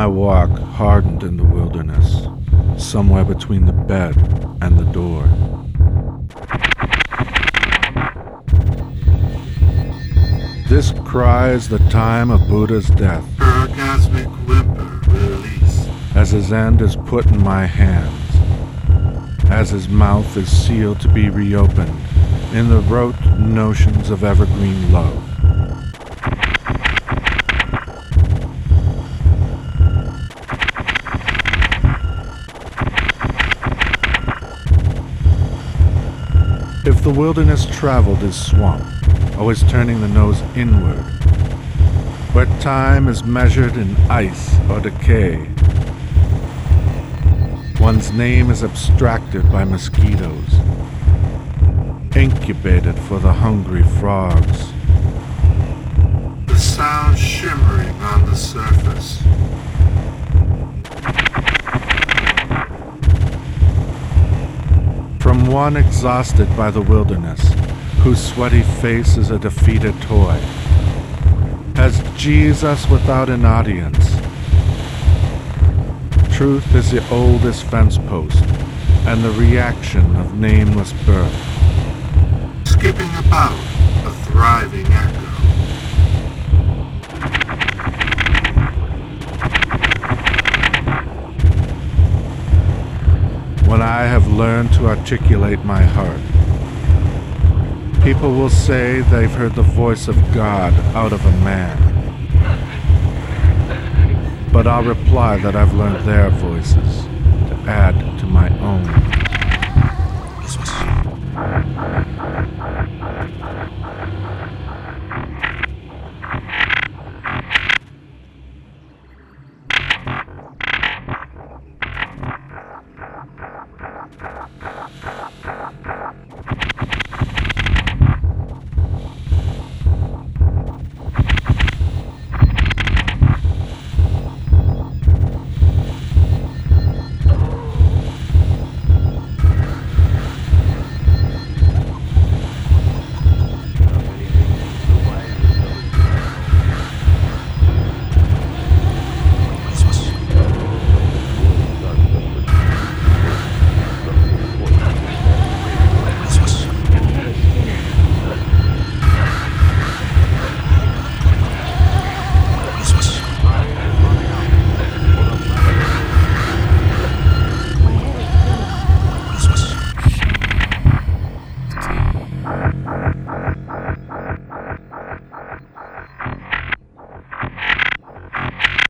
my walk hardened in the wilderness, somewhere between the bed and the door. This cry is the time of Buddha's death, Orgasmic whimper release. as his end is put in my hands, as his mouth is sealed to be reopened in the rote notions of evergreen love. If the wilderness traveled is swamp, always turning the nose inward, where time is measured in ice or decay, one's name is abstracted by mosquitoes, incubated for the hungry frogs. The sound shimmering on the surface. From one exhausted by the wilderness, whose sweaty face is a defeated toy, as Jesus without an audience. Truth is the oldest fence post, and the reaction of nameless birth. Skipping about, a thriving echo. When I have learned to articulate my heart, people will say they've heard the voice of God out of a man. But I'll reply that I've learned their voices to add to my own.